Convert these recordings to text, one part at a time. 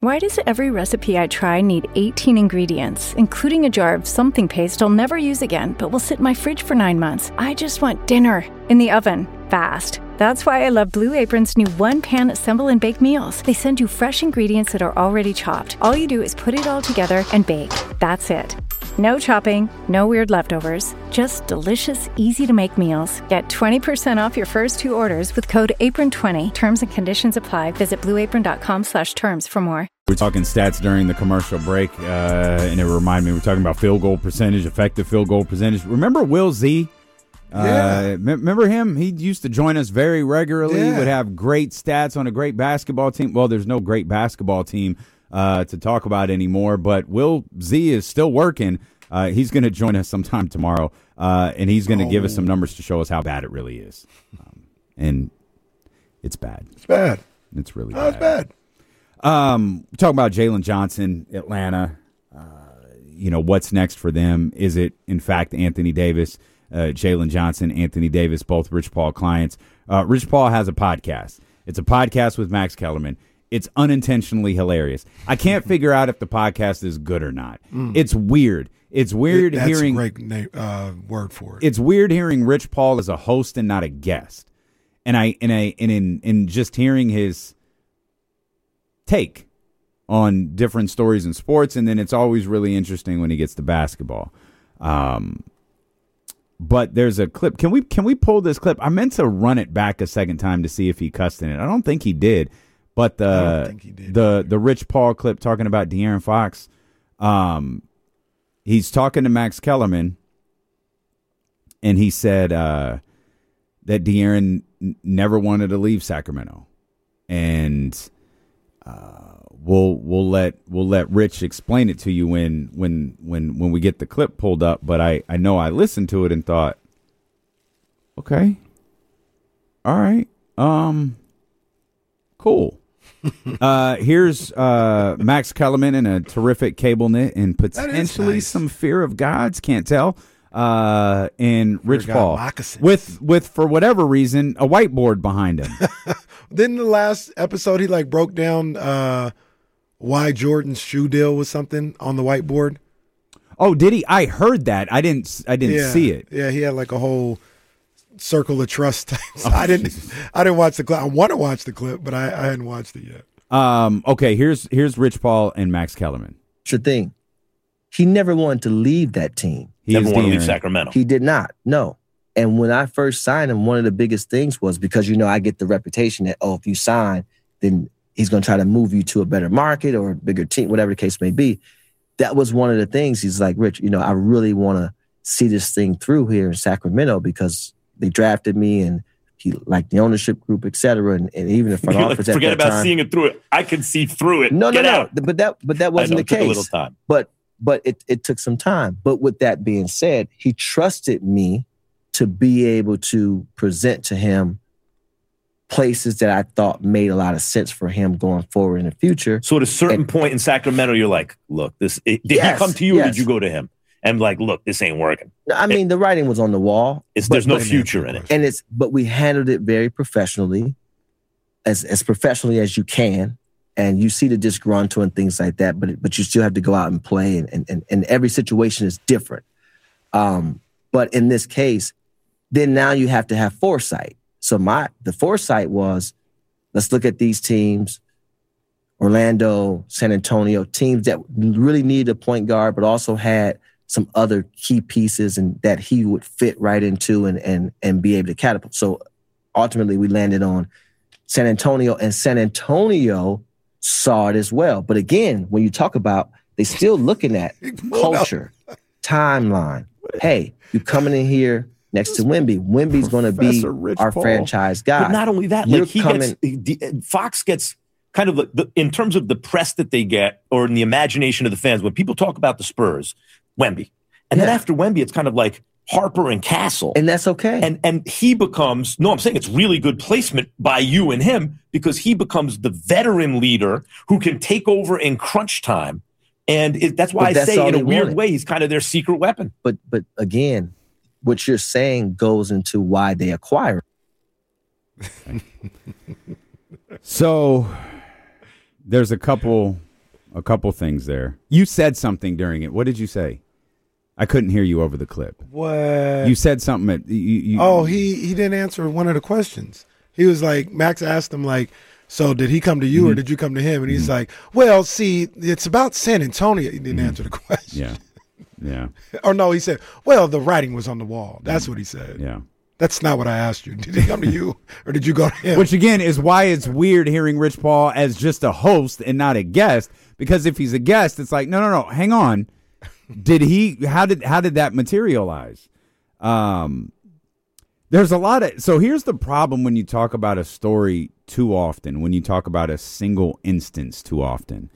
Why does every recipe I try need 18 ingredients, including a jar of something paste I'll never use again, but will sit in my fridge for 9 months? I just want dinner in the oven, fast. That's why I love Blue Apron's new one-pan assemble and bake meals. They send you fresh ingredients that are already chopped. All you do is put it all together and bake. That's it. No chopping, no weird leftovers, just delicious, easy-to-make meals. Get 20% off your first 2 orders with code APRON20. Terms and conditions apply. Visit blueapron.com/terms for more. We're talking stats during the commercial break, and it reminded me, we're talking about field goal percentage, effective field goal percentage. Remember Will Z? Remember him? He used to join us very regularly. He would have great stats on a great basketball team. Well, there's no great basketball team to talk about anymore, but Will Z is still working. He's going to join us sometime tomorrow, and he's going to give us some numbers to show us how bad it really is. And it's bad. It's bad. It's really bad. It's bad. We're talking about Jalen Johnson, Atlanta. What's next for them? Is it, in fact, Anthony Davis? Jalen Johnson, Anthony Davis, both Rich Paul clients. Rich Paul has a podcast. It's a podcast with Max Kellerman. It's unintentionally hilarious. I can't figure out if the podcast is good or not. It's weird. It's weird hearing. That's a great word for it. It's weird hearing Rich Paul as a host and not a guest. And in just hearing his take on different stories in sports, and then it's always really interesting when he gets to basketball. But there's a clip. Can we pull this clip? I meant to run it back a second time to see if he cussed in it. I don't think he did. But the Rich Paul clip talking about De'Aaron Fox, he's talking to Max Kellerman, and he said that De'Aaron never wanted to leave Sacramento, and we'll let Rich explain it to you when we get the clip pulled up. But I know I listened to it and thought, okay, all right, cool. Here's Max Kellerman in a terrific cable knit and potentially some fear of gods, can't tell. And Rich Paul with for whatever reason a whiteboard behind him. Then the last episode he broke down why Jordan's shoe deal was something on the whiteboard. Oh, did he? I heard that. I didn't see it. Yeah, he had a whole circle of trust. I didn't watch the clip. I want to watch the clip, but I hadn't watched it yet. Okay, here's Rich Paul and Max Kellerman. It's the thing. He never wanted to leave that team. He never wanted to leave Sacramento. He did not. No. And when I first signed him, one of the biggest things was because, I get the reputation that, if you sign, then he's going to try to move you to a better market or a bigger team, whatever the case may be. That was one of the things. He's like, Rich, I really want to see this thing through here in Sacramento because they drafted me and he liked the ownership group, et cetera, and even the front office. Forget about seeing it through it. I can see through it. No. Out. But that wasn't the case. Took a little time. But it took some time. But with that being said, he trusted me to be able to present to him places that I thought made a lot of sense for him going forward in the future. So at a certain point in Sacramento, you're like, look, did he come to you or did you go to him? And look, this ain't working. I mean, the writing was on the wall. There's no future in it. But we handled it very professionally, as professionally as you can. And you see the disgruntled and things like that, but you still have to go out and play, and every situation is different. But in this case, then now you have to have foresight. So the foresight was, let's look at these teams, Orlando, San Antonio, teams that really needed a point guard, but also had some other key pieces and that he would fit right into and be able to catapult. So ultimately we landed on San Antonio, and San Antonio saw it as well. But again, when you talk about, they still looking at culture, timeline. Hey, you coming in here next to Wemby. Wemby's going to be our franchise guy. But not only that, Fox gets kind of in terms of the press that they get or in the imagination of the fans, when people talk about the Spurs, Wemby. And then after Wemby, it's kind of like Harper and Castle. And that's okay. And he becomes, I'm saying it's really good placement by you and him because he becomes the veteran leader who can take over in crunch time. And that's why I say in a weird way, he's kind of their secret weapon. But again, what you're saying goes into why they acquire. So there's a couple things there. You said something during it. What did you say? I couldn't hear you over the clip. What? You said something. He didn't answer one of the questions. He was like, Max asked him, like, so did he come to you or did you come to him? And he's like, well, see, it's about San Antonio. He didn't answer the question. Yeah. Or no, he said, well, the writing was on the wall. That's what he said. Yeah. That's not what I asked you. Did he come to you or did you go to him? Which, again, is why it's weird hearing Rich Paul as just a host and not a guest. Because if he's a guest, it's like, no, hang on. How did that materialize? There's a lot of, so here's the problem when you talk about a story too often, when you talk about a single instance too often.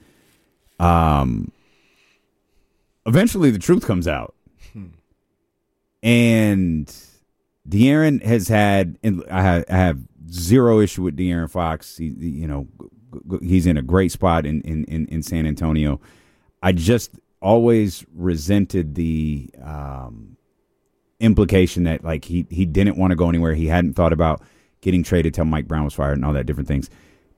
Eventually the truth comes out. And De'Aaron has had, and I have zero issue with De'Aaron Fox. He's in a great spot in San Antonio. I just always resented the implication that like he didn't want to go anywhere. He hadn't thought about getting traded till Mike Brown was fired and all that different things.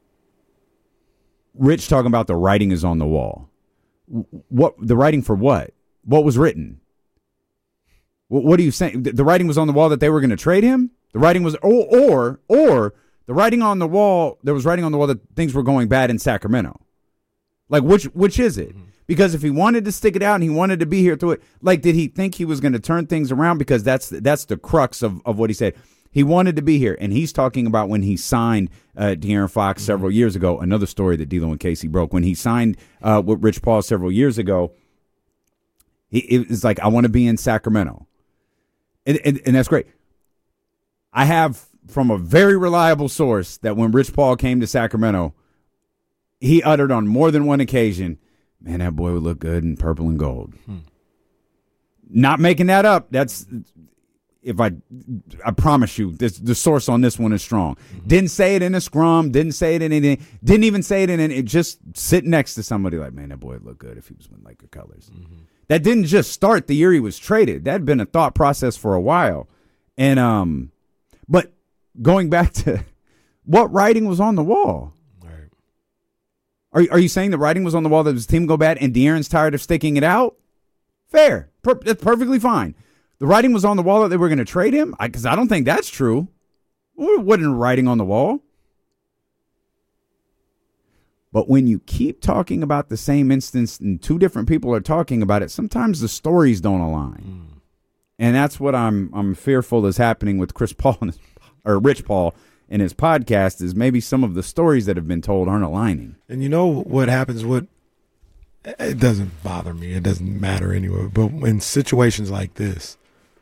Rich talking about the writing is on the wall. What the writing for what? What was written? What are you saying? The writing was on the wall that they were going to trade him? The writing was or the writing on the wall, there was writing on the wall that things were going bad in Sacramento. Like which is it? Because if he wanted to stick it out and he wanted to be here through it, like did he think he was going to turn things around? Because that's the crux of what he said. He wanted to be here, and he's talking about when he signed De'Aaron Fox several years ago. Another story that D'Lo and Casey broke. When he signed with Rich Paul several years ago, it was like, I want to be in Sacramento. And that's great. I have from a very reliable source that when Rich Paul came to Sacramento, he uttered on more than one occasion, man, that boy would look good in purple and gold. Not making that up. That's... If I promise you, the source on this one is strong. Didn't say it in a scrum. Didn't say it in anything. Didn't even say it in it. Just sit next to somebody like, man, that boy would look good if he was with Laker colors. That didn't just start the year he was traded. That had been a thought process for a while. And but going back to what writing was on the wall. Right. Are you saying the writing was on the wall that his team go bad and De'Aaron's tired of sticking it out? Fair. That's perfectly fine. The writing was on the wall that they were going to trade him? Because I don't think that's true. It wasn't writing on the wall. But when you keep talking about the same instance and two different people are talking about it, sometimes the stories don't align. And that's what I'm fearful is happening with Chris Paul or Rich Paul in his podcast is maybe some of the stories that have been told aren't aligning. And you know what happens? It doesn't bother me. It doesn't matter anyway. But in situations like this,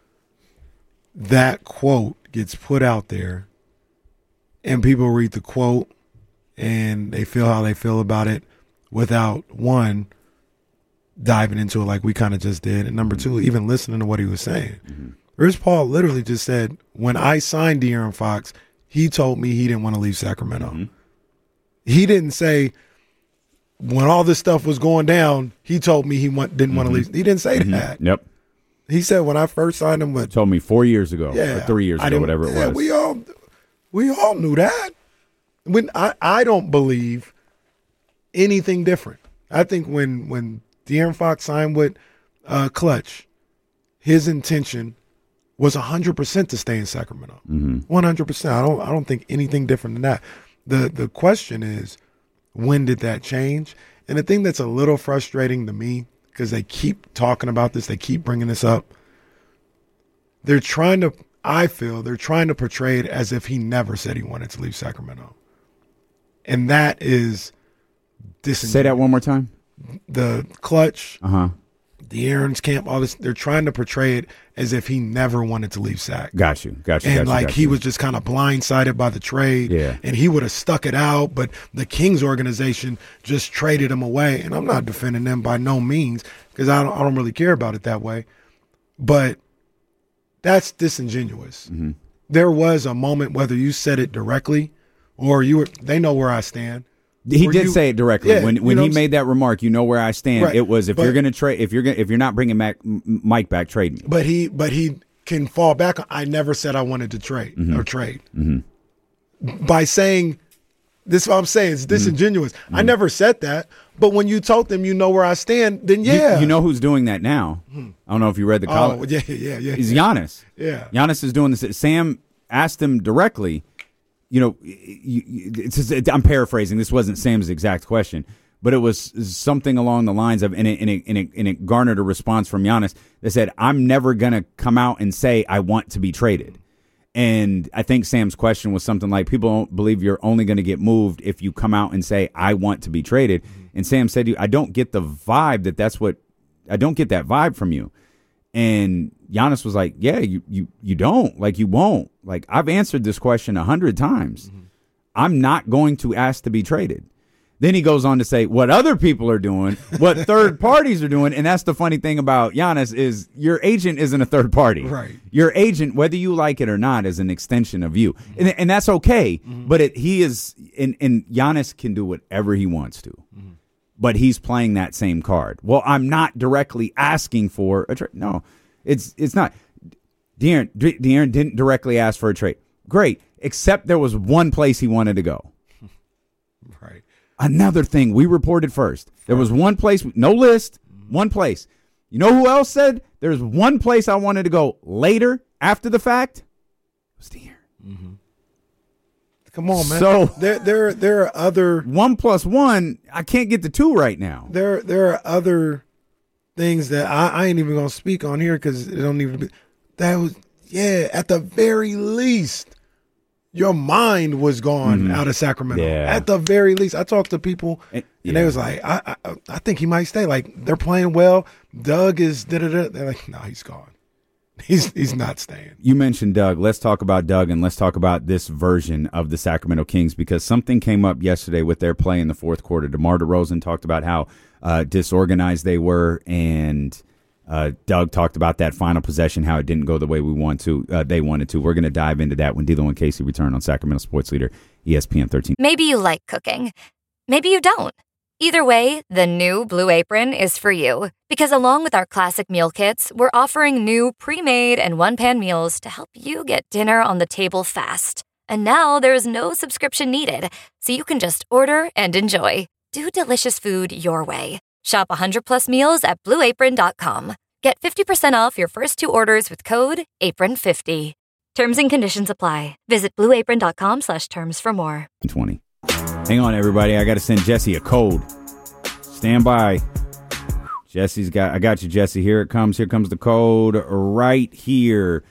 that quote gets put out there and people read the quote and they feel how they feel about it without, one, diving into it like we kind of just did, and number two, even listening to what he was saying. Rich Paul literally just said, when I signed De'Aaron Fox, he told me he didn't want to leave Sacramento. He didn't say, when all this stuff was going down, he told me he didn't want to leave. He didn't say that. Yep. He said when I first signed him, told me 4 years ago, or 3 years ago, whatever it was. We all knew that. When I don't believe anything different. I think when De'Aaron Fox signed with Clutch, his intention was 100% to stay in Sacramento. 100%. I don't think anything different than that. The question is, when did that change? And the thing that's a little frustrating to me, because they keep talking about this, they keep bringing this up, I feel they're trying to portray it as if he never said he wanted to leave Sacramento. And that is disingenuous. Say that one more time. The Clutch, De'Aaron's camp, all this, they're trying to portray it as if he never wanted to leave Sac. Got you. And he was just kind of blindsided by the trade. Yeah. And he would have stuck it out, but the Kings organization just traded him away. And I'm not defending them by no means because I don't really care about it that way. But that's disingenuous. There was a moment, whether you said it directly or they know where I stand. He did say it directly. Yeah, when he made that remark, you know where I stand. Right. It was if you're going to trade, if you're not bringing Mike back, trade me. But he can fall back. I never said I wanted to trade or trade. By saying this, is what I'm saying, it's disingenuous. I never said that, But when you told them you know where I stand, then You know who's doing that now? I don't know if you read the column. Oh, yeah. It's Giannis. Yeah. Giannis is doing this. Sam asked him directly, I'm paraphrasing. This wasn't Sam's exact question, but it was something along the lines of, and it garnered a response from Giannis that said, I'm never going to come out and say I want to be traded. And I think Sam's question was something like, people don't believe you're only going to get moved if you come out and say, I want to be traded. And Sam said, I don't get the vibe I don't get that vibe from you. And Giannis was like, yeah, you don't. Like, you won't. Like, I've answered this question 100 times. I'm not going to ask to be traded. Then he goes on to say what other people are doing, what third parties are doing. And that's the funny thing about Giannis is your agent isn't a third party. Right. Your agent, whether you like it or not, is an extension of you. And that's okay. But he is, and Giannis can do whatever he wants to. But he's playing that same card. Well, I'm not directly asking for a trade. No, it's not. De'Aaron didn't directly ask for a trade. Great, except there was one place he wanted to go. Right. Another thing we reported first. There was one place, no list, one place. You know who else said there's one place I wanted to go later after the fact? It was De'Aaron. Come on, man. So there are other 1 + 1. I can't get the 2 right now. There are other things that I ain't even gonna speak on here because it don't even be. That was at the very least, your mind was gone out of Sacramento. Yeah. At the very least, I talked to people and they was like, I think he might stay. Like, they're playing well. Doug is da-da-da. They're like, no, he's gone. He's not staying. You mentioned Doug. Let's talk about Doug, and let's talk about this version of the Sacramento Kings, because something came up yesterday with their play in the fourth quarter. DeMar DeRozan talked about how disorganized they were, and Doug talked about that final possession, how it didn't go the way they wanted to. We're going to dive into that when D'Lo and Casey return on Sacramento Sports Leader, ESPN 13. Maybe you like cooking. Maybe you don't. Either way, the new Blue Apron is for you. Because along with our classic meal kits, we're offering new pre-made and one-pan meals to help you get dinner on the table fast. And now there's no subscription needed, so you can just order and enjoy. Do delicious food your way. Shop 100+ meals at BlueApron.com. Get 50% off your first 2 orders with code APRON50. Terms and conditions apply. Visit BlueApron.com/terms for more. 20. Hang on, everybody. I got to send Jesse a code. Stand by. I got you, Jesse. Here it comes. Here comes the code right here.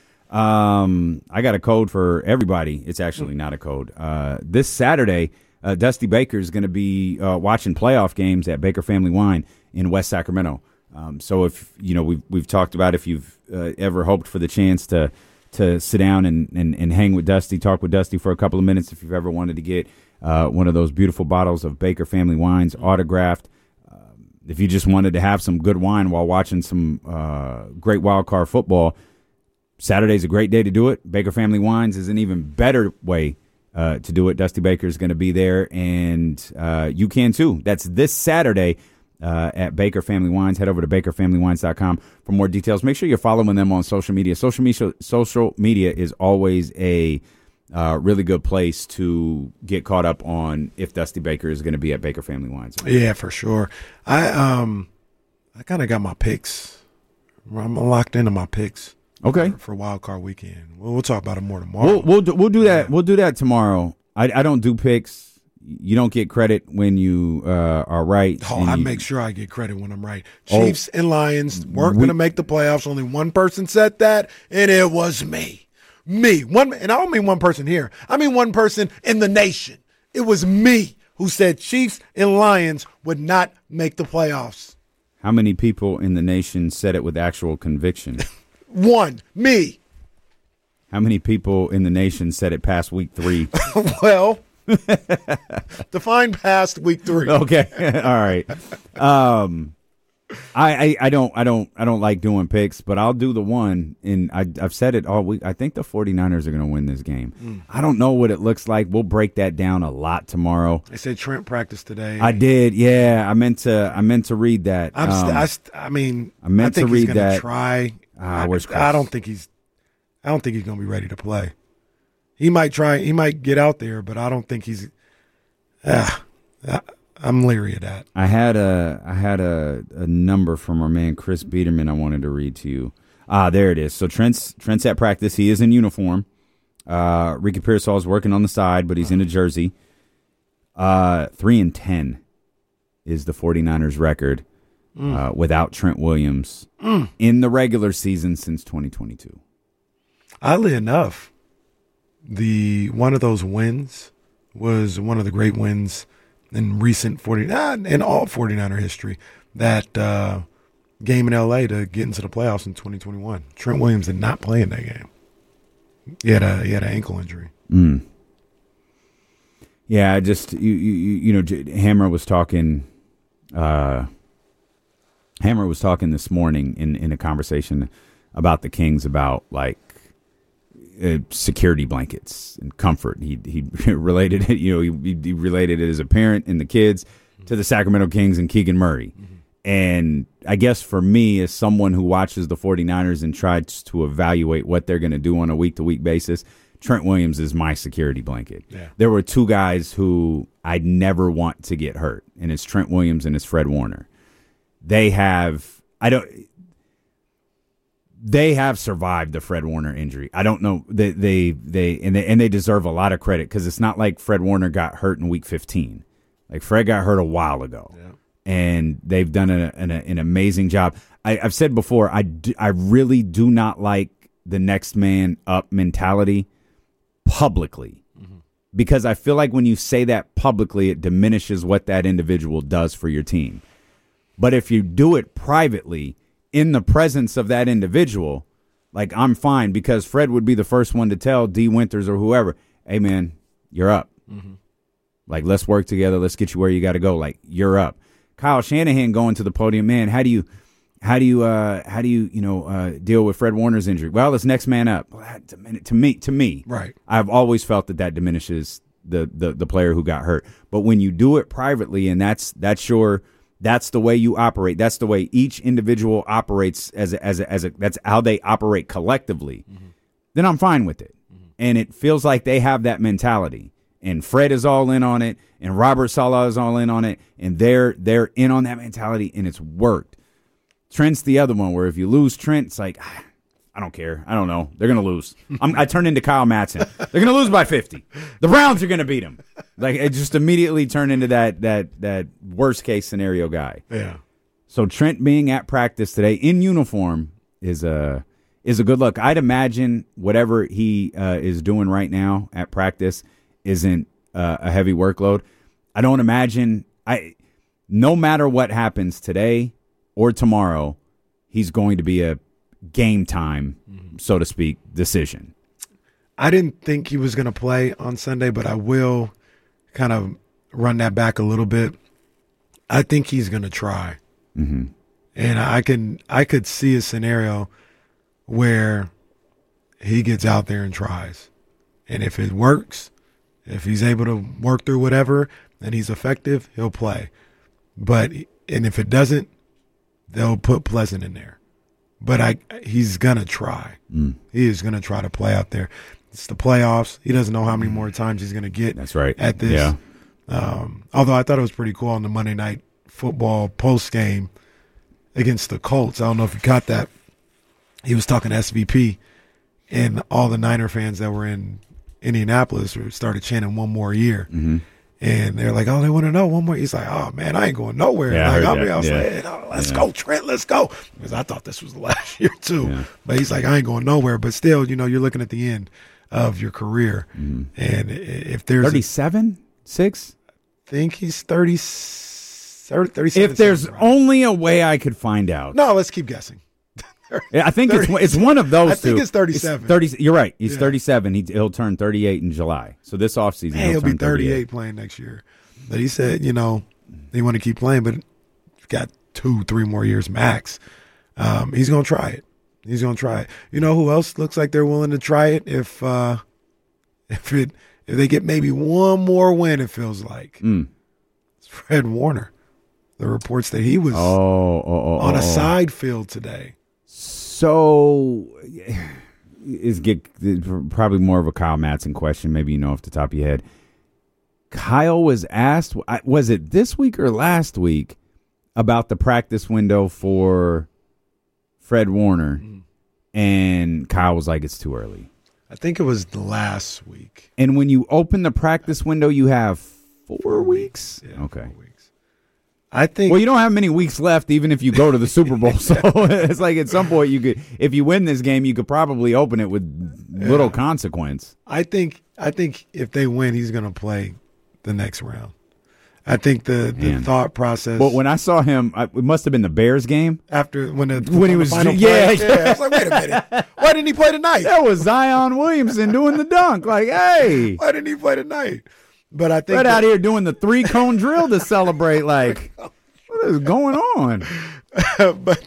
I got a code for everybody. It's actually not a code. This Saturday, Dusty Baker is going to be watching playoff games at Baker Family Wine in West Sacramento. So if we've talked about if you've ever hoped for the chance to sit down and hang with Dusty, talk with Dusty for a couple of minutes, if you've ever wanted to get one of those beautiful bottles of Baker Family Wines autographed. If you just wanted to have some good wine while watching some great wild card football, Saturday's a great day to do it. Baker Family Wines is an even better way to do it. Dusty Baker is going to be there, and you can too. That's this Saturday at Baker Family Wines. Head over to bakerfamilywines.com for more details. Make sure you're following them on social media. Social media is always a really good place to get caught up on if Dusty Baker is going to be at Baker Family Wines. Yeah, for sure. I kind of got my picks. I'm locked into my picks. Okay. For Wild Card Weekend. We'll talk about it more tomorrow. We'll do that. We'll do that tomorrow. I don't do picks. You don't get credit when you are right. I make sure I get credit when I'm right. Chiefs and Lions weren't going to make the playoffs. Only one person said that, and it was me. And I don't mean one person here. I mean one person in the nation. It was me who said Chiefs and Lions would not make the playoffs. How many people in the nation said it with actual conviction? One, me. How many people in the nation said it past week 3? Well, define past week 3. Okay, all right. I don't like doing picks, but I'll do the one, and I've said it all week. I think the 49ers are going to win this game. I don't know what it looks like. We'll break that down a lot tomorrow. They said Trent practiced today. I did, yeah. I meant to read that. I think he's going to try. I don't think he's going to be ready to play. He might try. He might get out there, but I don't think he's. I I'm leery of that. I had a number from our man Chris Biederman I wanted to read to you. There it is. So Trent's at practice. He is in uniform. Ricky Pearsall is working on the side, but he's in a jersey. 3-10 is the 49ers record without Trent Williams in the regular season since 2022. Oddly enough, one of those wins was one of the great wins in recent in all 49er history. That game in LA to get into the playoffs in 2021. Trent Williams did not play in that game. He had an ankle injury. Yeah, just you know, Hammer was talking this morning in a conversation about the Kings about like security blankets and comfort. He related it, you know, he related it as a parent and the kids to the Sacramento Kings and Keegan Murray. And I guess for me, as someone who watches the 49ers and tries to evaluate what they're going to do on a week-to-week basis, Trent Williams is my security blanket. Yeah. There were two guys who I'd never want to get hurt, and it's Trent Williams and it's Fred Warner. They have survived the Fred Warner injury. I don't know. They deserve a lot of credit because it's not like Fred Warner got hurt in week 15. Like Fred got hurt a while ago. Yeah. And they've done an amazing job. I've said before, I really do not like the next man up mentality publicly, because I feel like when you say that publicly, it diminishes what that individual does for your team. But if you do it privately in the presence of that individual, like I'm fine, because Fred would be the first one to tell D. Winters or whoever, hey, man, you're up. Like, let's work together. Let's get you where you got to go. Like, you're up. Kyle Shanahan going to the podium, man, how do you deal with Fred Warner's injury? Well, it's next man up. Well, to me, right. I've always felt that diminishes the player who got hurt. But when you do it privately, and that's the way you operate. That's the way each individual operates as a that's how they operate collectively. Then I'm fine with it. And it feels like they have that mentality. And Fred is all in on it, and Robert Saleh is all in on it, and they're in on that mentality, and it's worked. Trent's the other one where if you lose Trent, it's like, I don't care. I don't know. They're going to lose. I turned into Kyle Matson. They're going to lose by 50. The Browns are going to beat them. Like, it just immediately turned into that worst-case scenario guy. Yeah. So Trent being at practice today in uniform is a good look. I'd imagine whatever he is doing right now at practice isn't a heavy workload. I don't imagine no matter what happens today or tomorrow, he's going to be a game time, so to speak, decision. I didn't think he was going to play on Sunday, but I will kind of run that back a little bit. I think he's going to try. And I could see a scenario where he gets out there and tries. And if it works, if he's able to work through whatever and he's effective, he'll play. And if it doesn't, they'll put Pleasant in there. But he's going to try. He is going to try to play out there. It's the playoffs. He doesn't know how many more times he's going to get. That's right. At this. Yeah. Although I thought it was pretty cool on the Monday Night Football post game against the Colts. I don't know if you caught that. He was talking to SVP, and all the Niner fans that were in Indianapolis started chanting one more year. And they're like, oh, they want to know one more. He's like, oh, man, I ain't going nowhere. Yeah, like, I was like, oh, let's go, Trent, let's go. Because I thought this was the last year, too. Yeah. But he's like, I ain't going nowhere. But still, you're looking at the end of your career. And if there's 37, 6? I think he's 37. If there's only a way I could find out. No, let's keep guessing. Yeah, I think it's one of those two. I think it's 37. 30. You're right. He's 37. He'll turn 38 in July. So this offseason, he'll be 38 playing next year. But he said, they want to keep playing, but got 2-3 more years max. He's going to try it. He's going to try it. You know who else looks like they're willing to try it if they get maybe one more win? It feels like it's Fred Warner. The reports that he was on a side field today. So, is probably more of a Kyle Matson question. Maybe off the top of your head. Kyle was asked, was it this week or last week, about the practice window for Fred Warner, and Kyle was like, it's too early. I think it was the last week. And when you open the practice window, you have 4 weeks? Yeah, okay. 4 weeks. I think. Well, you don't have many weeks left, even if you go to the Super Bowl. So it's like at some point, you could, if you win this game, you could probably open it with little consequence. I think if they win, he's going to play the next round. I think the thought process. Well, when I saw him, it must have been the Bears game. After when he was final yeah, play, I was like, wait a minute, why didn't he play tonight? That was Zion Williamson doing the dunk. Like, hey, why didn't he play tonight? But I think right out here doing the 3-cone drill to celebrate. Like, what is going on? But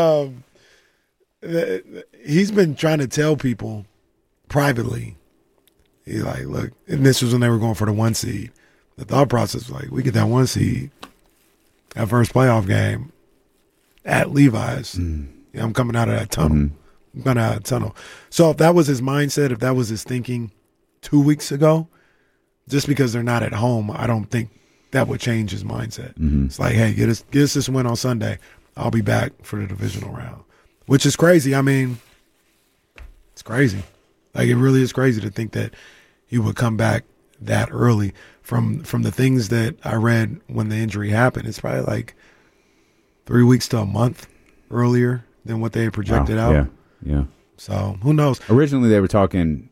he's been trying to tell people privately. He's like, look, and this was when they were going for the 1 seed. The thought process was like, we get that 1 seed, that first playoff game at Levi's. Yeah, I'm coming out of that tunnel. I'm coming out of that tunnel. So if that was his mindset, if that was his thinking 2 weeks ago, just because they're not at home, I don't think that would change his mindset. It's like, hey, get us this win on Sunday. I'll be back for the divisional round, which is crazy. I mean, it's crazy. Like, it really is crazy to think that he would come back that early. From the things that I read when the injury happened, it's probably like 3 weeks to a month earlier than what they had projected out. Yeah. So who knows? Originally, they were talking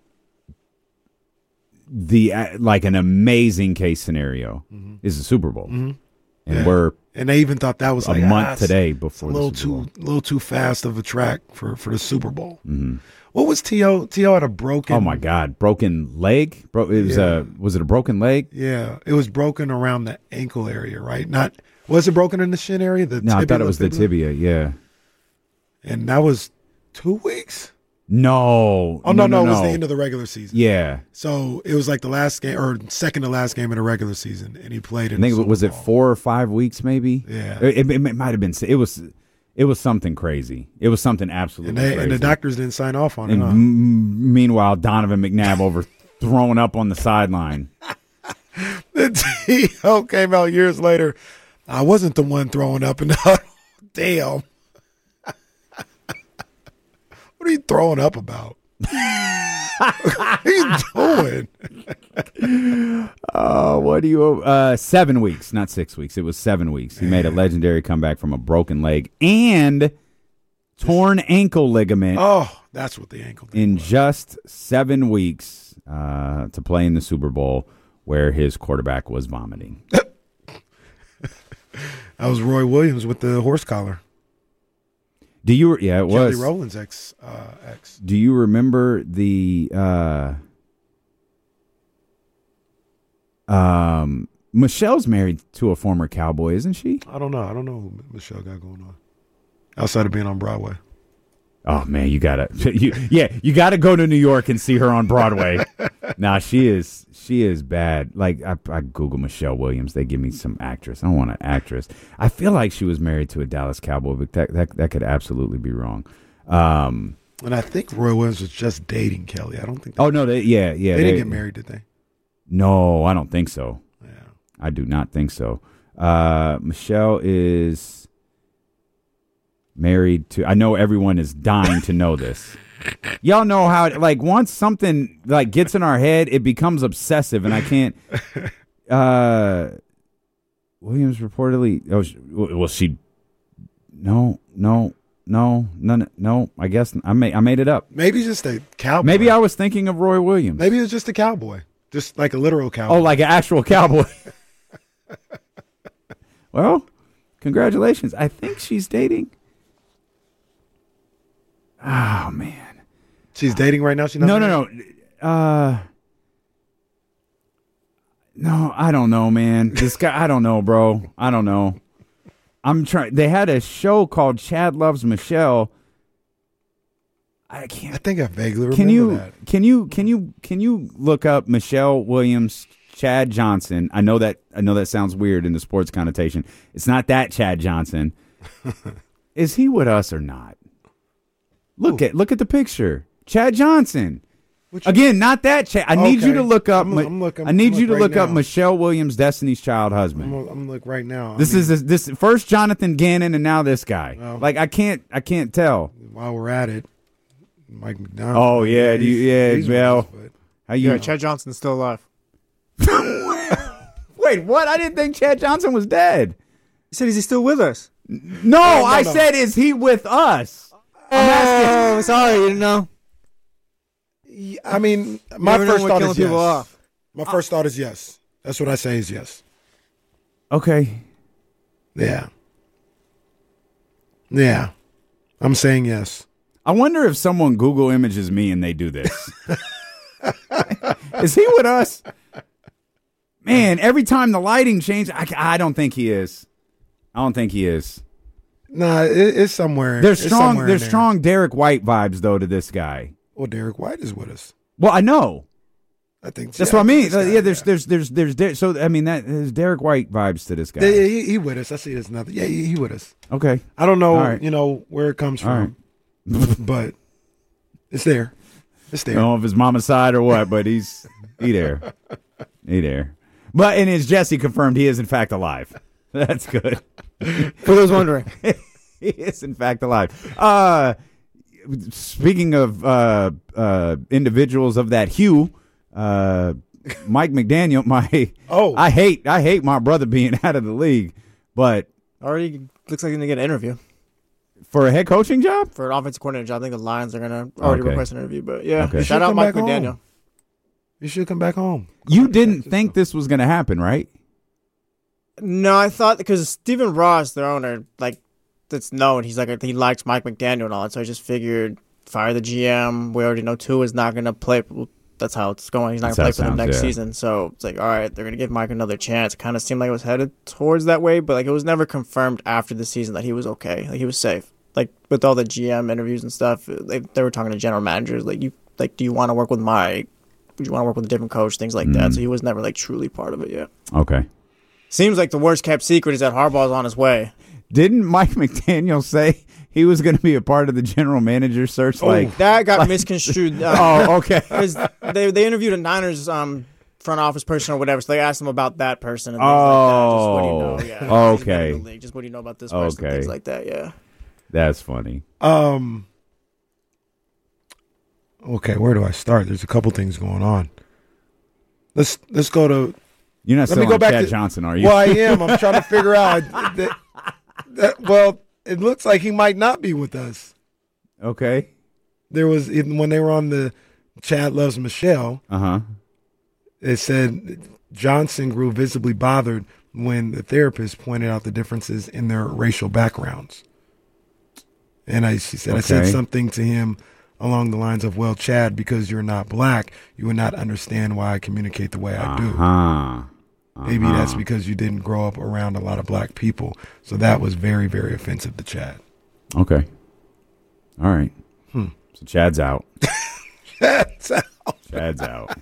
like an amazing case scenario is the Super Bowl, and they even thought that was a like month today before a the Super Bowl. A little too fast of a track for the Super Bowl. What was T.O.? T.O. had a broken. Oh my God, broken leg. Was it a broken leg? Yeah, it was broken around the ankle area, right? Was it broken in the shin area? No, I thought it was the tibia. Yeah, and that was 2 weeks. No. Oh no, it was the end of the regular season. Yeah. So it was like the last game or second to last game of the regular season, and he played in. I think was it 4 or 5 weeks, maybe. Yeah. It might have been. It was something crazy. It was something absolutely crazy. And the doctors didn't sign off on it. Meanwhile, Donovan McNabb over throwing up on the sideline. The T.O. came out years later. I wasn't the one throwing up in the huddle. Damn. What are you throwing up about? What are you doing? What do you 7 weeks, not 6 weeks. It was 7 weeks. He made a legendary comeback from a broken leg and torn ankle ligament. Oh, that's what the ankle did. In just 7 weeks to play in the Super Bowl where his quarterback was vomiting. That was Roy Williams with the horse collar. Do you? Yeah, it was Kelly Rowland's ex. Do you remember the Michelle's married to a former Cowboy, isn't she? I don't know. I don't know who Michelle got going on outside of being on Broadway. Oh man, you gotta go to New York and see her on Broadway. Nah, she is bad. Like I Google Michelle Williams, they give me some actress. I don't want an actress. I feel like she was married to a Dallas Cowboy, but that could absolutely be wrong. And I think Roy Williams was just dating Kelly. I don't think. Oh no, they didn't get married, did they? No, I don't think so. Yeah, I do not think so. Michelle is married to. I know everyone is dying to know this. Y'all know how, like, once something like gets in our head, it becomes obsessive, and I can't. Williams reportedly. Oh, she. No. I guess I made it up. Maybe just a cowboy. Maybe I was thinking of Roy Williams. Maybe it was just a cowboy, just like a literal cowboy. Oh, like an actual cowboy. Well, congratulations. I think she's dating. Oh man, she's dating right now. No. No, I don't know, man. This guy, I don't know, bro. I don't know. I'm trying. They had a show called Chad Loves Michelle. I can't. I think I vaguely remember that. Can you look up Michelle Williams, Chad Johnson? I know that sounds weird in the sports connotation. It's not that Chad Johnson. Is he with us or not? Look at the picture. Chad Johnson. Again, not that Chad. I need you to look up. I need you to look up now. Michelle Williams, Destiny's Child husband. I'm gonna look right now. This is this first Jonathan Gannon and now this guy. Oh. Like I can't tell. While we're at it, Mike McDonald. Oh yeah, he's well, with us, but- how you? Yeah, Chad Johnson's still alive. Wait, what? I didn't think Chad Johnson was dead. He said, is he still with us? No, I said, is he with us? I'm asking. Oh, sorry, you didn't know. I mean, my Never know first when thought killing is yes. people off. My first thought is yes. That's what I say is yes. Okay. Yeah. Yeah. I'm saying yes. I wonder if someone Google images me and they do this. Is he with us? Man, every time the lighting changes, I don't think he is. I don't think he is. Nah, it's somewhere. There's it's strong. somewhere in There's there. strong Derek White vibes though to this guy. Well, Derek White is with us. Well, I know. I think That's yeah, what I mean. this guy, Yeah, there's so I mean there's Derek White vibes to this guy. Yeah, he with us. I see there's nothing. Yeah, he with us. Okay. I don't know, All right. where it comes All from, but it's there. It's I there. don't know if it's mama's side or what, but he there. He there. But and as Jesse confirmed, he is in fact alive. That's good. For those wondering. He is in fact alive. Speaking of individuals of that hue, Mike McDaniel, I hate my brother being out of the league, but Already looks like he's going to get an interview for a head coaching job? for an offensive coordinator job. I think the Lions are going to already Okay. request an interview. But yeah, Okay. shout He should out come Mike back McDaniel. home. You should come back home. You didn't think this was going to happen, right? No, I thought because Stephen Ross, their owner, like that's known. He's like he likes Mike McDaniel and all that, so I just figured fire the GM. We already know Tua is not going to play. Well, that's how it's going. He's not going to play That's for how them it next sounds, yeah. season. So it's like, all right, they're going to give Mike another chance. It kind of seemed like it was headed towards that way, but like it was never confirmed after the season that he was okay. Like he was safe. Like with all the GM interviews and stuff, they were talking to general managers. Like do you want to work with Mike? Would you want to work with a different coach? Things like that. So he was never like truly part of it yet. Okay. Seems like the worst kept secret is that Harbaugh's on his way. Didn't Mike McDaniel say he was going to be a part of the general manager search? That got misconstrued. Oh, okay. Because they interviewed a Niners front office person or whatever, so they asked him about that person and things like that. Just what do you know? Yeah. Oh, He's been in okay. the league. Just what do you know about this person? Okay. Things like that. Yeah. That's funny. Okay, where do I start? There's a couple things going on. Let's go to. You're not Let still me go on back Chad to Johnson, are you? Well, I am. I'm trying to figure out. Well, it looks like he might not be with us. Okay. There was when they were on the Chad Loves Michelle. Uh-huh. It said Johnson grew visibly bothered when the therapist pointed out the differences in their racial backgrounds. And she said, I said Okay. something to him along the lines of, well, Chad, because you're not black, you would not understand why I communicate the way I do. Uh-huh. Maybe that's because you didn't grow up around a lot of black people. So that was very, very offensive to Chad. Okay. All right. So Chad's out. Chad's out. Chad's out.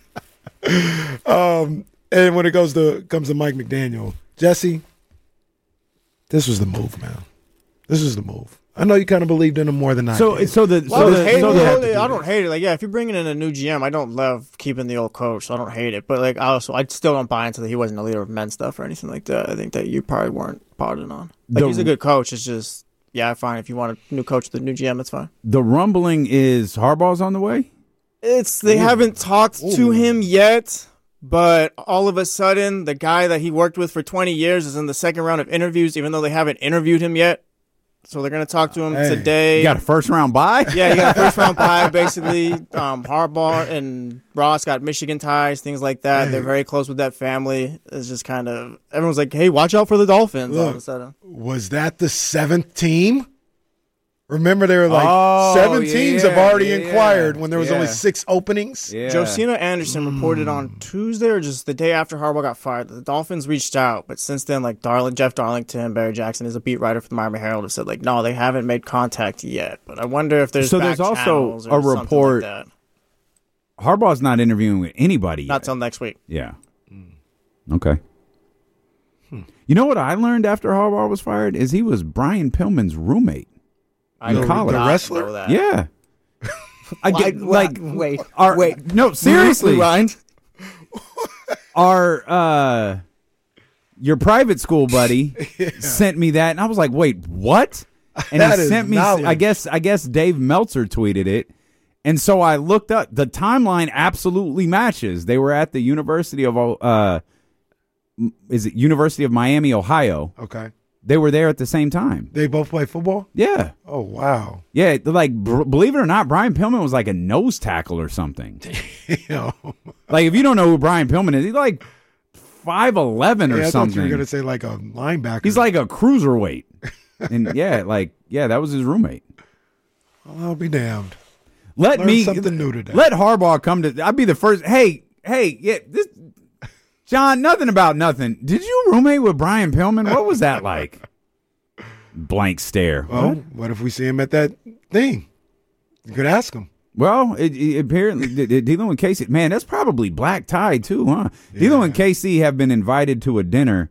And when it comes to Mike McDaniel, Jesse, this was the move, man. This was the move. I know you kind of believed in him more than I did. I don't hate it. Like, yeah, if you're bringing in a new GM, I don't love keeping the old coach, so I don't hate it. But like, I still don't buy into that he wasn't a leader of men stuff or anything like that. I think that you probably weren't potting on. Like, he's a good coach. It's just, yeah, fine. If you want a new coach, the new GM, that's fine. The rumbling is Harbaugh's on the way? They haven't talked to him yet, but all of a sudden, the guy that he worked with for 20 years is in the second round of interviews, even though they haven't interviewed him yet. So they're going to talk to him today. You got a first round bye? Yeah, you got a first round bye, basically. Harbaugh and Ross got Michigan ties, things like that. They're very close with that family. It's just kind of, everyone's like, hey, watch out for the Dolphins all of a sudden. Was that the 7th team? Remember, there were like 7 teams have already inquired when there was only 6 openings. Yeah. Josina Anderson reported on Tuesday or just the day after Harbaugh got fired that the Dolphins reached out, but since then, like Jeff Darlington, Barry Jackson is a beat writer for the Miami Herald, have said like, no, they haven't made contact yet. But I wonder if there's there's also channels or a something report. like that. Harbaugh's not interviewing with anybody yet. Not till next week. Yeah. Okay. You know what I learned after Harbaugh was fired is he was Brian Pillman's roommate. I did college. not The wrestler? know that. Yeah. I get like wait. No, seriously. Rewind. Our your private school buddy sent me that, and I was like, "Wait, what?" And That he is sent me. knowledge. I guess Dave Meltzer tweeted it, and so I looked up. The timeline absolutely matches. They were at the University of University of Miami, Ohio. Okay. They were there at the same time. They both play football? Yeah, Oh, wow. yeah. Like, believe it or not, Brian Pillman was like a nose tackle or something. You know, Like, if you don't know who Brian Pillman is, he's like 5'11" or I thought you were something. going to say like a linebacker. He's like a cruiserweight. And that was his roommate. Well, I'll be damned. Let Learn me something new today. Let Harbaugh come to. I'd be the first. Hey, yeah. This John, nothing about nothing. Did you roommate with Brian Pillman? What was that like? Blank stare. Well, what if we see him at that thing? You could ask him. Well, it apparently D'Lo and Casey. Man, that's probably black tie too, huh? Yeah. D'Lo and Casey have been invited to a dinner.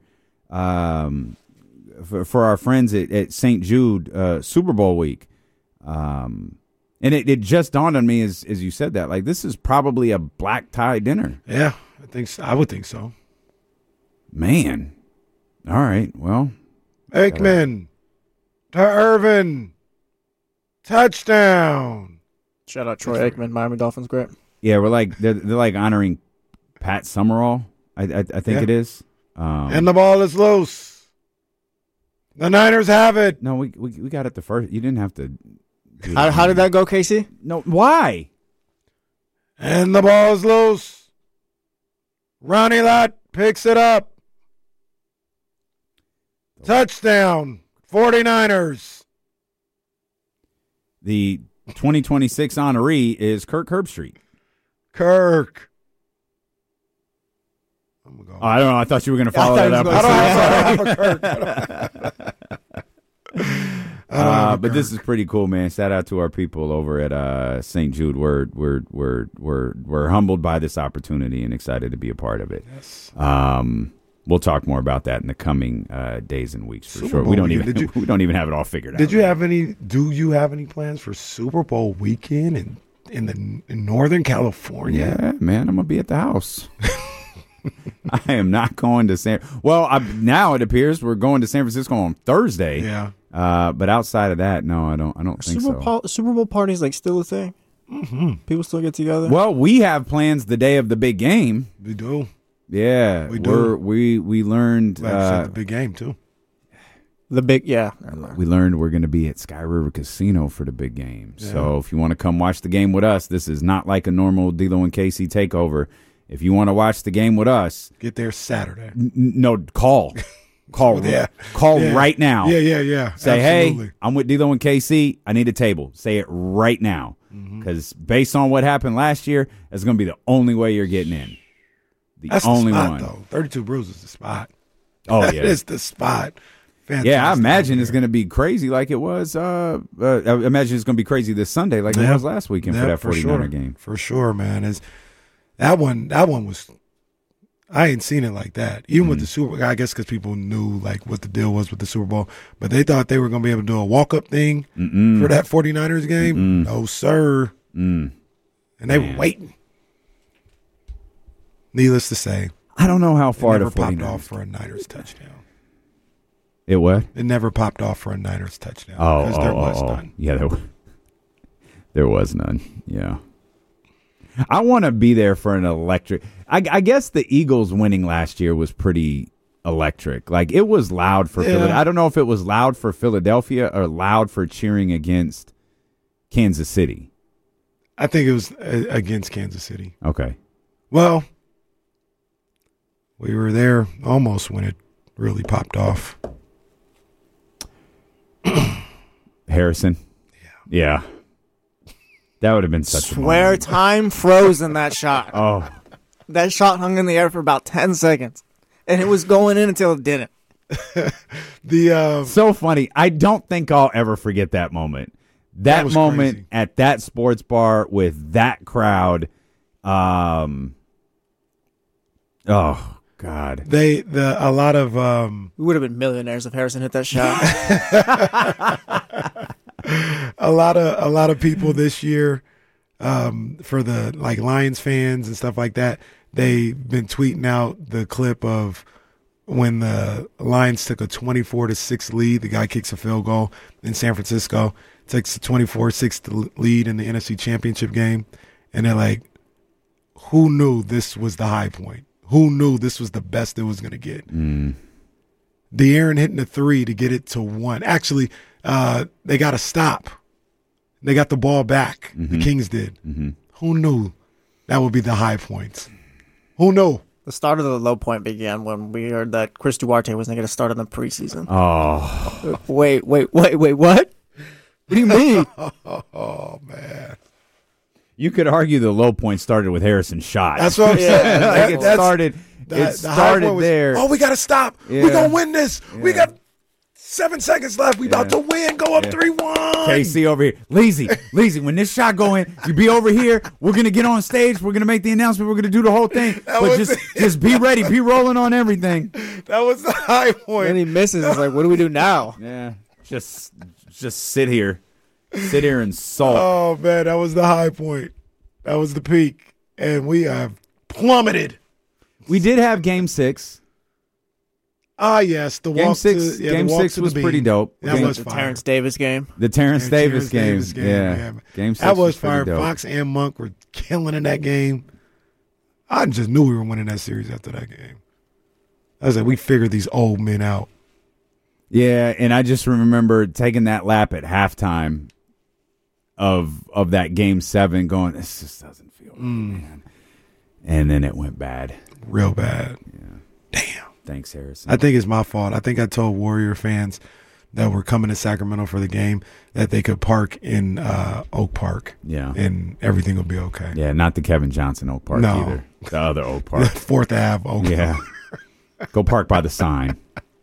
For our friends at St. Jude Super Bowl week. And it just dawned on me as you said that, like, this is probably a black tie dinner. Yeah, I think so. I would think so. Man. All right. Well. Aikman to Irvin. Touchdown. Shout out Troy Aikman, Miami Dolphins, great. Yeah, we're like they're like honoring Pat Summerall. I think it is. And the ball is loose. The Niners have it. No, we got it the first. You didn't have to. How did that go, Casey? No, why? And the ball is loose. Ronnie Lott picks it up. Touchdown, 49ers. The 2026 honoree is Kirk Herbstreit. Kirk. I'm gonna go. I don't know. I thought you were going to follow that up. I don't have a Kirk. But this is pretty cool, man. Shout out to our people over at St. Jude. We're humbled by this opportunity and excited to be a part of it. Yes. We'll talk more about that in the coming days and weeks for Super sure. Bowl we don't weekend. even have it all figured out. Do you have any plans for Super Bowl weekend in Northern California? Yeah, man, I'm gonna be at the house. I am not going to now it appears we're going to San Francisco on Thursday. Yeah. But outside of that, no, I don't think so. Super Bowl parties like still a thing? Mm-hmm. People still get together? Well, we have plans the day of the big game. We do. Yeah, we do. We learned the big game too. We learned we're going to be at Sky River Casino for the big game. Yeah. So if you want to come watch the game with us, this is not like a normal D'Lo and Casey takeover. If you want to watch the game with us, get there Saturday. No, call right now. Yeah. Say, absolutely. Hey, I'm with D'Lo and KC. I need a table. Say it right now, because based on what happened last year, that's going to be the only way you're getting in. That's only the spot, one. Though 32 Brews is the spot. Oh yeah, it's the spot. Fantastic. Yeah, I imagine it's going to be crazy like it was. I imagine it's going to be crazy this Sunday like it was last weekend for that 49er game. For sure, man. That one was. I ain't seen it like that. Even with the Super Bowl, I guess because people knew like what the deal was with the Super Bowl, but they thought they were going to be able to do a walk-up thing for that 49ers game. No, sir. And they were waiting. Needless to say, I don't know how far it never the 49ers popped off for a Niners touchdown. It what? It never popped off for a Niners touchdown. Because there was none. Yeah, there was none. Yeah. I want to be there for an electric. I guess the Eagles winning last year was pretty electric. Like, it was loud for Philadelphia. I don't know if it was loud for Philadelphia or loud for cheering against Kansas City. I think it was against Kansas City. Okay. Well, we were there almost when it really popped off. Harrison? Yeah. That would have been such a moment. Time froze in that shot. Oh. That shot hung in the air for about 10 seconds. And it was going in until it didn't. So funny. I don't think I'll ever forget that moment. That moment crazy. At that sports bar with that crowd. Oh God. A lot of we would have been millionaires if Harrison hit that shot. a lot of people this year for the like Lions fans and stuff like that. They've been tweeting out the clip of when the Lions took a 24-6 lead. The guy kicks a field goal in San Francisco, takes a 24-6 lead in the NFC Championship game, and they're like, "Who knew this was the high point? Who knew this was the best it was going to get?" De'Aaron hitting the 3 to get it to 1. Actually, they got a stop. They got the ball back. The Kings did. Who knew that would be the high points? Who knew? The start of the low point began when we heard that Chris Duarte wasn't going to start in the preseason. Oh. Wait, what? What do you mean? Oh, man. You could argue the low point started with Harrison Schott. That's what I'm saying. Like it started there. Oh, we got to stop. Yeah. We're going to win this. Yeah. We got 7 seconds left. We about to win. Go up 3-1. KC over here. Lazy, when this shot go in, you be over here. We're going to get on stage. We're going to make the announcement. We're going to do the whole thing. But just be ready. Be rolling on everything. That was the high point. And he misses. It's like, what do we do now? Yeah. Just sit here. Sit here and sulk. Oh, man, that was the high point. That was the peak. And we have plummeted. We did have Game 6. Ah, yes. The Game walk 6, to, Game 6 was pretty dope. That was The fire. Terrence Davis game. The Terrence Davis game. Yeah. Game 6 that was pretty fire. dope. Fox and Monk were killing in that game. I just knew we were winning that series after that game. I was like, we figured these old men out. Yeah, and I just remember taking that lap at halftime of that Game 7 going, this just doesn't feel right, man. And then it went bad. Real bad. Yeah. Damn. Thanks, Harrison. I think it's my fault. I think I told Warrior fans that were coming to Sacramento for the game that they could park in Oak Park. Yeah. And everything will be okay. Yeah, not the Kevin Johnson Oak Park No. either. The other Oak Park. 4th Ave Oak Yeah. Go park by the sign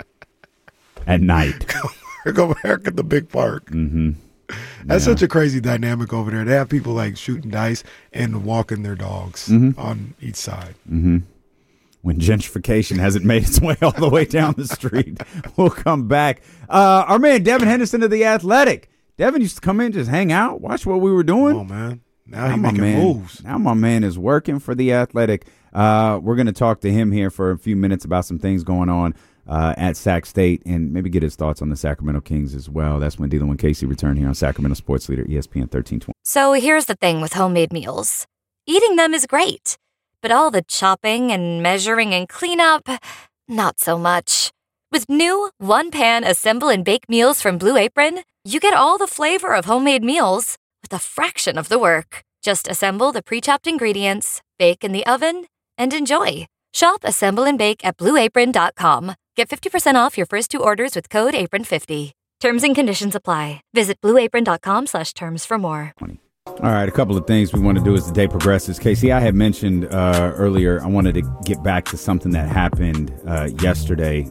at night. Park. Go back at the big park. Mm-hmm. That's such a crazy dynamic over there. They have people like shooting dice and walking their dogs on each side. Mm-hmm. When gentrification hasn't made its way all the way down the street. We'll come back. Our man Devin Henderson of The Athletic. Devin used to come in, just hang out, watch what we were doing. Oh, man. Now he's making moves. Now my man is working for The Athletic. We're going to talk to him here for a few minutes about some things going on at Sac State and maybe get his thoughts on the Sacramento Kings as well. That's when Dylan and Casey return here on Sacramento Sports Leader, ESPN 1320. So here's the thing with homemade meals. Eating them is great, but all the chopping and measuring and cleanup, not so much. With new one-pan assemble and bake meals from Blue Apron, you get all the flavor of homemade meals with a fraction of the work. Just assemble the pre-chopped ingredients, bake in the oven, and enjoy. Shop Assemble and Bake at BlueApron.com. Get 50% off your first 2 orders with code APRON50. Terms and conditions apply. Visit BlueApron.com/terms for more. All right, a couple of things we want to do as the day progresses. Casey, I had mentioned earlier I wanted to get back to something that happened yesterday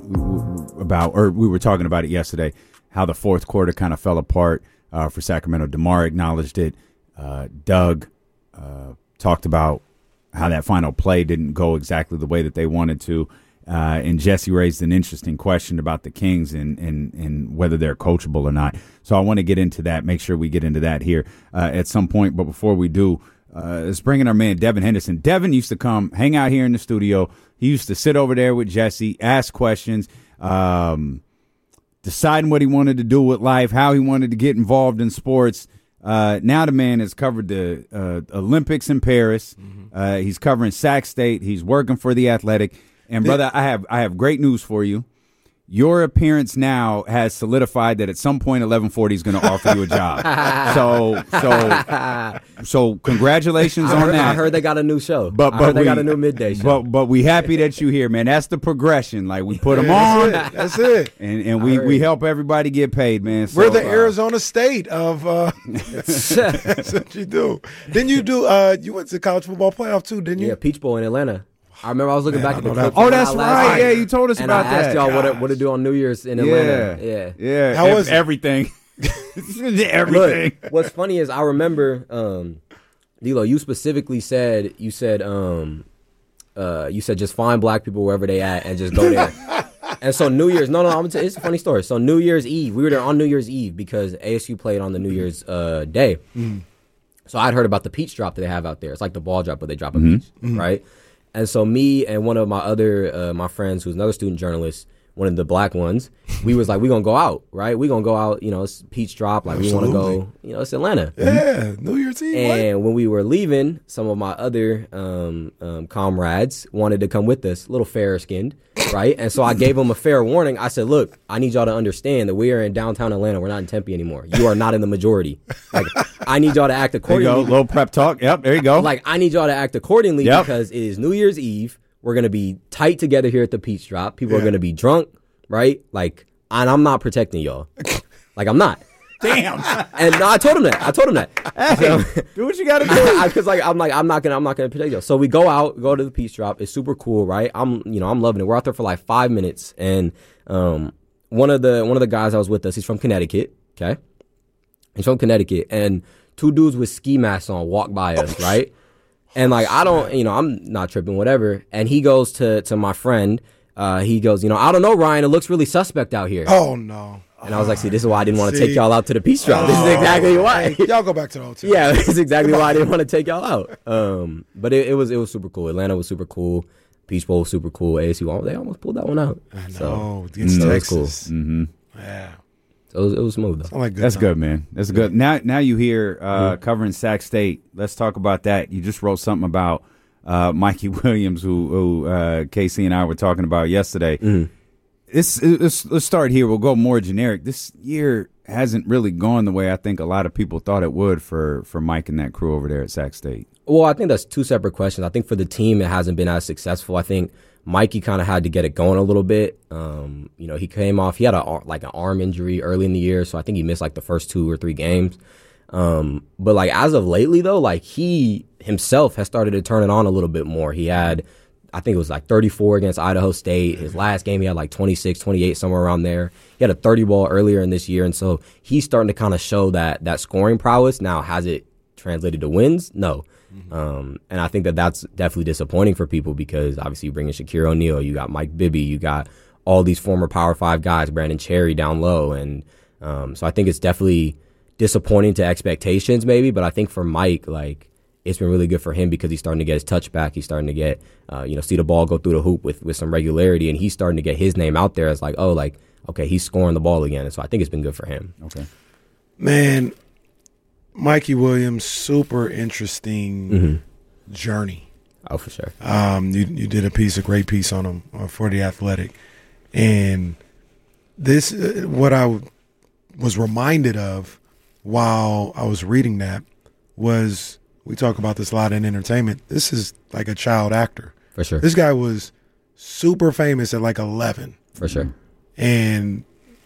we were talking about it yesterday, how the fourth quarter kind of fell apart for Sacramento. DeMar acknowledged it. Doug talked about how that final play didn't go exactly the way that they wanted to. And Jesse raised an interesting question about the Kings and whether they're coachable or not. So I want to get into that, make sure we get into that here at some point. But before we do, let's bring in our man, Devin Henderson. Devin used to come hang out here in the studio. He used to sit over there with Jesse, ask questions, deciding what he wanted to do with life, how he wanted to get involved in sports. Now the man has covered the Olympics in Paris. He's covering Sac State. He's working for The Athletic. And brother, I have great news for you. Your appearance now has solidified that at some point 1140 is going to offer you a job. So congratulations on that. I heard they got a new show. But they got a new midday show. But we happy that you here, man. That's the progression. Like we put them on. That's it. And we help everybody get paid, man. So, we're the Arizona State of that's what you do. Then you do you went to college football playoff too, didn't you? Yeah, Peach Bowl in Atlanta. I remember I was looking back at the clip. Oh, that's right. Yeah, you told us about that. And I asked y'all what to do on New Year's in Atlanta. Yeah. How was everything? Everything. Look, what's funny is I remember, D'Lo, you specifically said just find black people wherever they at and just go there. And so New Year's, I'm gonna tell you, it's a funny story. So New Year's Eve, we were there on New Year's Eve because ASU played on the New Year's day. So I'd heard about the peach drop that they have out there. It's like the ball drop, but they drop a peach, right? And so me and one of my other my friends, who's another student journalist, one of the black ones, we was like, we gonna go out, right? We gonna go out, it's peach drop, like we want to go, it's Atlanta. Yeah, New Year's Eve. And when we were leaving, some of my other comrades wanted to come with us, a little fairer skinned, right? And so I gave them a fair warning. I said, look, I need y'all to understand that we are in downtown Atlanta. We're not in Tempe anymore. You are not in the majority. Like, I need y'all to act accordingly. There you go, little prep talk. Yep, there you go. Like, I need y'all to act accordingly because it is New Year's Eve. We're going to be tight together here at the Peach Drop. People are going to be drunk, right? Like, and I'm not protecting y'all. Like, I'm not. Damn. And no, I told him that. Hey, do what you got to do. Because I'm not gonna protect y'all. So we go to the Peach Drop. It's super cool, right? I'm loving it. We're out there for like 5 minutes, and one of the guys that was with us, he's from Connecticut. Okay, he's from Connecticut, and 2 dudes with ski masks on walk by us, right? And like, I don't, I'm not tripping, whatever. And he goes to my friend. He goes, I don't know, Ryan. It looks really suspect out here. Oh no. And I was like, see, this is why I didn't want to take y'all out to the Peach Drop. This is exactly why. Y'all go back to the hotel. Yeah, this is exactly why I didn't want to take y'all out. But it was super cool. Atlanta was super cool. Peach Bowl was super cool. ASU, they almost pulled that one out. I know. So, Against Texas. Cool. Mm-hmm. Yeah. So it was smooth, though. Like That's good, man. That's good. Now you hear covering Sac State. Let's talk about that. You just wrote something about Mikey Williams, who Casey and I were talking about yesterday. Mm-hmm. Let's start here. We'll go more generic. This year hasn't really gone the way I think a lot of people thought it would for Mike and that crew over there at Sac State. Well, I think that's 2 separate questions. I think for the team, it hasn't been as successful. I think Mikey kind of had to get it going a little bit. He came off. He had an arm injury early in the year, so I think he missed like the first 2 or 3 games. But like as of lately, though, like he himself has started to turn it on a little bit more. He had, I think it was like 34 against Idaho State. His last game, he had like 26, 28, somewhere around there. He had a 30 ball earlier in this year. And so he's starting to kind of show that scoring prowess. Now, has it translated to wins? No. And I think that's definitely disappointing for people because obviously you bring in Shaquille O'Neal, you got Mike Bibby, you got all these former Power 5 guys, Brandon Cherry down low. And so I think it's definitely disappointing to expectations maybe. But I think for Mike, like, it's been really good for him because he's starting to get his touch back. He's starting to get, see the ball go through the hoop with some regularity. And he's starting to get his name out there as like, oh, like, okay, he's scoring the ball again. And so I think it's been good for him. Okay. Man, Mikey Williams, super interesting journey. Oh, for sure. You did a great piece on him for The Athletic. And this, what I was reminded of while I was reading that was, we talk about this a lot in entertainment. This is like a child actor. For sure. This guy was super famous at like 11. For sure. And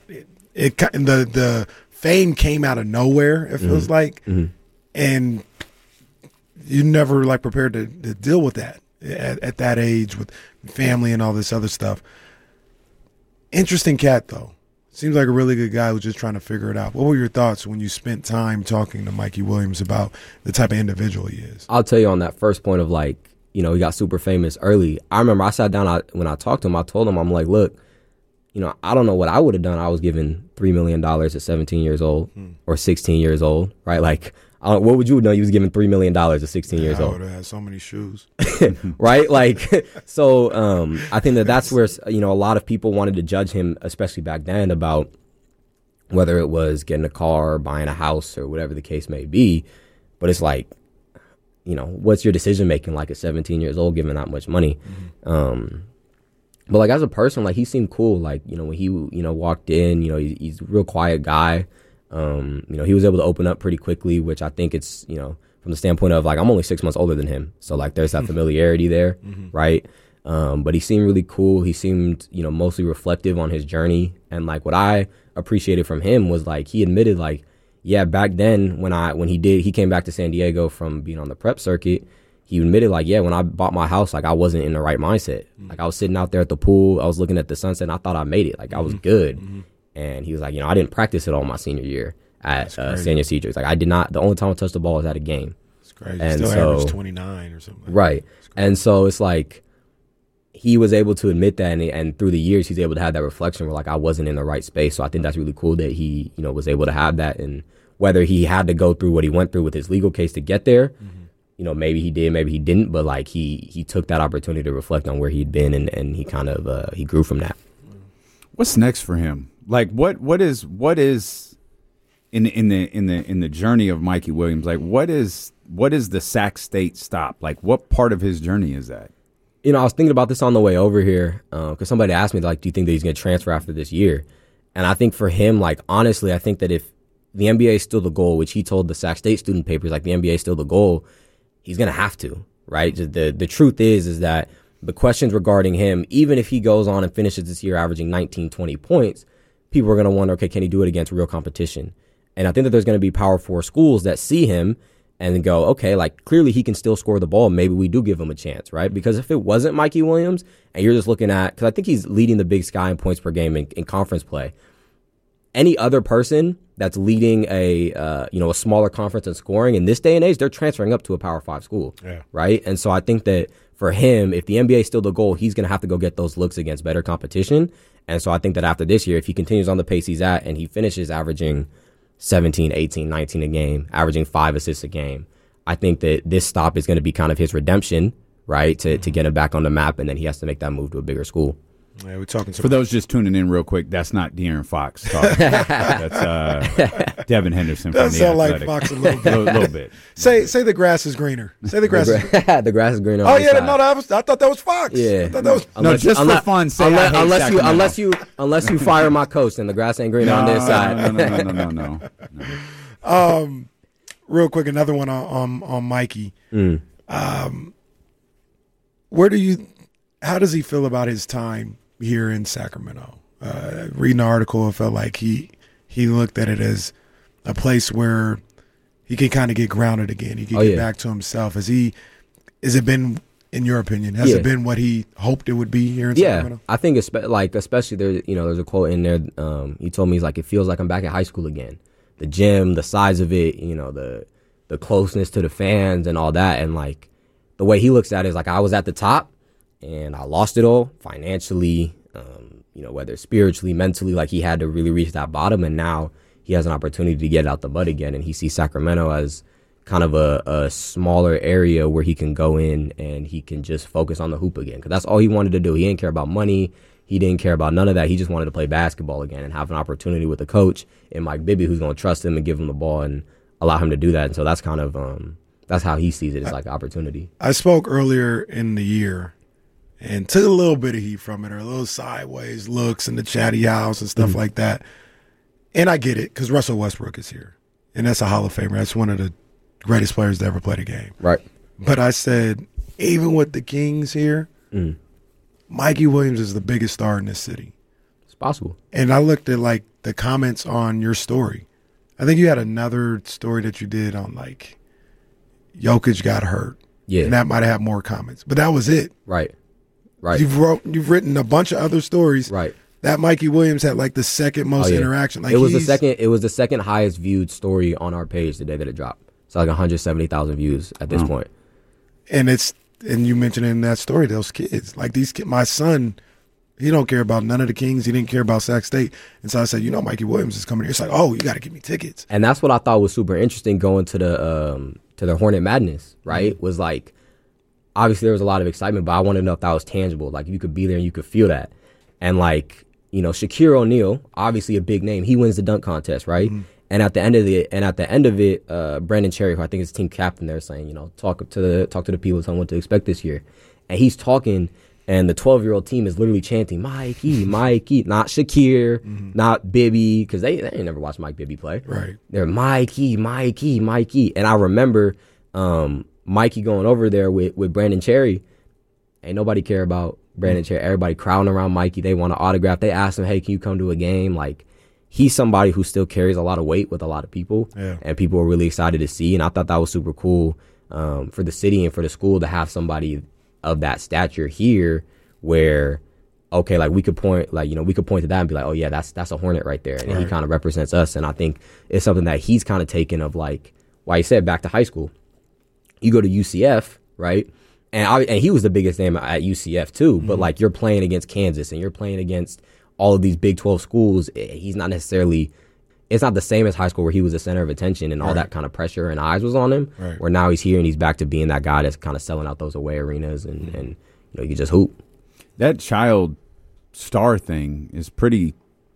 the fame came out of nowhere, it feels like. And you never like prepared to deal with that at that age with family and all this other stuff. Interesting cat, though. Seems like a really good guy who's just trying to figure it out. What were your thoughts when you spent time talking to Mikey Williams about the type of individual he is? I'll tell you on that first point of like, he got super famous early. I remember I sat down, when I talked to him, I told him, I'm like, look, I don't know what I would have done. I was given $3 million at 17 years old or 16 years old, right? Like, what would you have done? You was given $3 million at 16 years old. I would have had so many shoes. Right? Like, so I think that's where, a lot of people wanted to judge him, especially back then, about whether it was getting a car, buying a house, or whatever the case may be. But it's like, what's your decision making like at 17 years old, given that much money? But like as a person, like he seemed cool. Like, when he, walked in, he's a real quiet guy. He was able to open up pretty quickly, which I think it's, from the standpoint of like, I'm only 6 months older than him. So like there's that familiarity there. Right. But he seemed really cool. He seemed, mostly reflective on his journey. And like what I appreciated from him was like, he admitted like, yeah, back then when he came back to San Diego from being on the prep circuit, he admitted like, yeah, when I bought my house, like I wasn't in the right mindset. Like I was sitting out there at the pool, I was looking at the sunset and I thought I made it. Like I was good. And he was like, I didn't practice it all my senior year at San Ysidro. Like I did not, the only time I touched the ball was at a game. It's crazy. And still averaged 29 or something. Right. And so it's like, he was able to admit that, and through the years, he's able to have that reflection where like I wasn't in the right space. So I think that's really cool that he, was able to have that and whether he had to go through what he went through with his legal case to get there. You know, maybe he did, maybe he didn't, but like he took that opportunity to reflect on where he'd been, and he kind of he grew from that. What's next for him? Like what is in the journey of Mikey Williams? Like what is the Sac State stop? Like what part of his journey is that? You know, I was thinking about this on the way over here because somebody asked me, like, do you think that he's going to transfer after this year? And I think for him, like, honestly, I think that if the NBA is still the goal, which he told the Sac State student papers, like the NBA is still the goal, he's going to have to, right? The truth is that the questions regarding him, even if he goes on and finishes this year averaging 19, 20 points, people are going to wonder, okay, can he do it against real competition? And I think that there's going to be Power 4 schools that see him and go, okay, like clearly he can still score the ball. Maybe we do give him a chance, right? Because if it wasn't Mikey Williams and you're just looking at, because I think he's leading the Big Sky in points per game in conference play. Any other person that's leading a smaller conference in scoring in this day and age, they're transferring up to a Power 5 school, right? And so I think that for him, if the NBA is still the goal, he's going to have to go get those looks against better competition. And so I think that after this year, if he continues on the pace he's at and he finishes averaging 17, 18, 19 a game, averaging 5 assists a game, I think that this stop is going to be kind of his redemption, right, to get him back on the map, and then he has to make that move to a bigger school. Yeah, we're talking for those just tuning in real quick. That's not De'Aaron Fox talking. That's Devin Henderson. That from sound the like Fox a little bit. little bit. Say the grass is greener. Say the grass. The grass is greener. Oh yeah, no, I thought that was Fox. Yeah, I thought that was for fun. Say unless you fire my coach, and the grass ain't greener on this side. No. Real quick, another one on Mikey. How does he feel about his time here in Sacramento? Reading the article, it felt like he looked at it as a place where he can kind of get grounded again. He can get back to himself. Has it been, in your opinion, has it been what he hoped it would be here in Sacramento? I think especially there's a quote in there. He told me, he's like, it feels like I'm back at high school again. The gym, the size of it, the closeness to the fans and all that. And like the way he looks at it is like, I was at the top and I lost it all financially, whether spiritually, mentally, like he had to really reach that bottom. And now he has an opportunity to get out the mud again. And he sees Sacramento as kind of a smaller area where he can go in and he can just focus on the hoop again. Because that's all he wanted to do. He didn't care about money. He didn't care about none of that. He just wanted to play basketball again and have an opportunity with a coach and Mike Bibby, who's going to trust him and give him the ball and allow him to do that. And so that's kind of that's how he sees it, as like opportunity. I spoke earlier in the year and took a little bit of heat from it, or a little sideways looks in the chatty house and stuff like that. And I get it, because Russell Westbrook is here, and that's a Hall of Famer. That's one of the greatest players to ever play the game. Right. But I said, even with the Kings here, Mikey Williams is the biggest star in this city. It's possible. And I looked at like the comments on your story. I think you had another story that you did on like Jokic got hurt. Yeah. And that might have had more comments. But that was it. Right. You've written a bunch of other stories. Right. That Mikey Williams had like the second most interaction. Like it was the second highest viewed story on our page the day that it dropped. So like 170,000 views at this point. And you mentioned in that story those kids. Like these kids, my son, he don't care about none of the Kings. He didn't care about Sac State. And so I said, Mikey Williams is coming here. It's like, oh, you got to give me tickets. And that's what I thought was super interesting going to the Hornet Madness, right? Was like, obviously there was a lot of excitement, but I wanted to know if that was tangible. Like you could be there and you could feel that. And like, Shaquille O'Neal, obviously a big name. He wins the dunk contest, right? Mm-hmm. And at the end of it, Brandon Cherry, who I think is team captain, there saying, talk to the people, tell them what to expect this year. And he's talking, and the 12-year-old team is literally chanting, Mikey, Mikey, not Shakir, not Bibby, because they ain't never watched Mike Bibby play. Right. They're Mikey, Mikey, Mikey. And I remember Mikey going over there with Brandon Cherry. Ain't nobody care about Brandon Cherry. Everybody crowding around Mikey. They want an autograph. They asked him, hey, can you come to a game? Like, he's somebody who still carries a lot of weight with a lot of people. Yeah. And people are really excited to see. And I thought that was super cool for the city and for the school to have somebody of that stature here where, okay, like we could point to that and be like, oh yeah, that's a Hornet right there. And he kind of represents us. And I think it's something that he's kind of taken of like, why he said back to high school. You go to UCF, right? And he was the biggest name at UCF too, but like you're playing against Kansas and you're playing against all of these Big 12 schools. He's not necessarily it's not the same as high school where he was the center of attention and all that kind of pressure and eyes was on him. Right. Where now he's here and he's back to being that guy that's kind of selling out those away arenas and you know, you can just hoop. That child star thing is pretty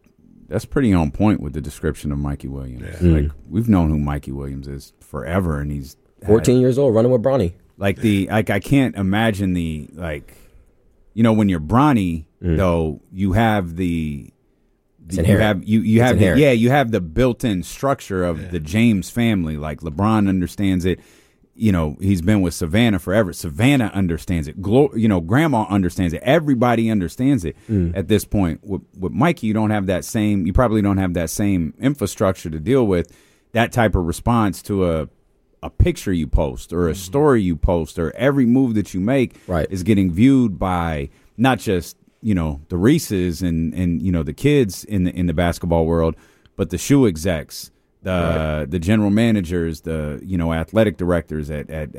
on point with the description of Mikey Williams. Yeah. Like, we've known who Mikey Williams is forever, and he's 14 years old, running with Bronny. Like I can't imagine when you're Bronny though, you have you have the built-in structure of the James family. Like LeBron understands it. You know, he's been with Savannah forever. Savannah understands it. Grandma understands it. Everybody understands it at this point. With Mikey, you probably don't have that same infrastructure to deal with that type of response to a picture you post or a story you post, or every move that you make is getting viewed by not just, the Reeses and the kids in the basketball world, but the shoe execs, the general managers, the athletic directors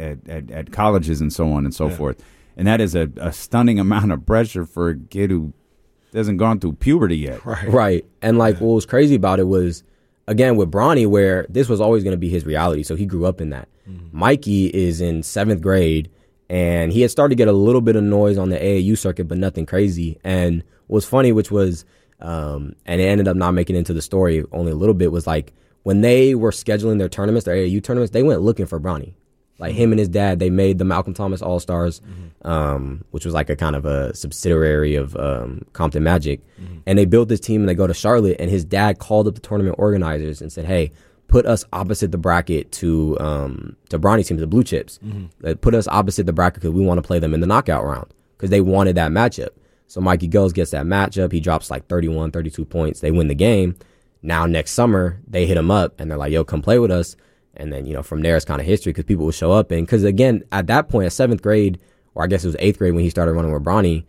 at colleges and so on and so forth. And that is a stunning amount of pressure for a kid who hasn't gone through puberty yet. Right. And what was crazy about it was, again, with Bronny, where this was always going to be his reality. So he grew up in that. Mikey is in 7th grade, and he had started to get a little bit of noise on the AAU circuit, but nothing crazy. And what's funny, which was, and it ended up not making it into the story only a little bit, was like when they were scheduling their tournaments, their AAU tournaments, they went looking for Bronny. Like him and his dad, they made the Malcolm Thomas All-Stars, which was like a kind of a subsidiary of Compton Magic. And they built this team, and they go to Charlotte, and his dad called up the tournament organizers and said, hey, put us opposite the bracket to Bronny's team, the Blue Chips. Put us opposite the bracket because we want to play them in the knockout round because they wanted that matchup. So Mikey goes, gets that matchup. He drops like 31, 32 points. They win the game. Now next summer, they hit him up, and they're like, yo, come play with us. And then, from there, it's kind of history because people will show up. And because, again, at that point, at 7th grade, or I guess it was 8th grade when he started running with Bronny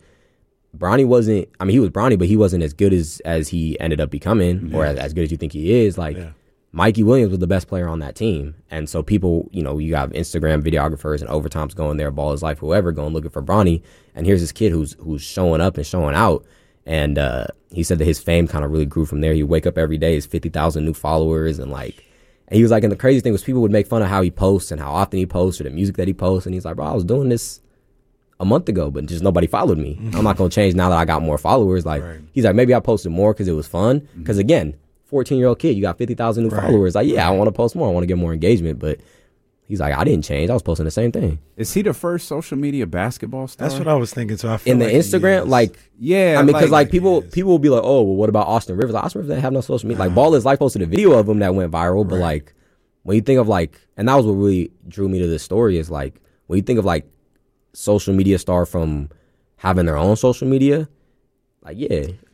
wasn't, he was Bronny, but he wasn't as good as he ended up becoming, or as good as you think he is. Mikey Williams was the best player on that team. And so people, you have Instagram videographers and Overtime's going there, Ball Is Life, whoever, going looking for Bronny. And here's this kid who's showing up and showing out. And he said that his fame kind of really grew from there. He'd wake up every day, his 50,000 new followers, and he was like, and the crazy thing was people would make fun of how he posts and how often he posts or the music that he posts. And he's like, bro, I was doing this a month ago, but just nobody followed me. I'm not going to change now that I got more followers. He's like, maybe I posted more because it was fun. Because again, 14-year-old kid, you got 50,000 new followers. Like, yeah, I want to post more. I want to get more engagement. But he's like, I didn't change. I was posting the same thing. Is he the first social media basketball star? That's what I was thinking. So I feel in the Instagram, yeah, because people will be like, oh, well, what about Austin Rivers? Austin Rivers didn't have no social media. Ball Is Life posted a video of him that went viral, but when you think of and that was what really drew me to this story is when you think of social media star from having their own social media,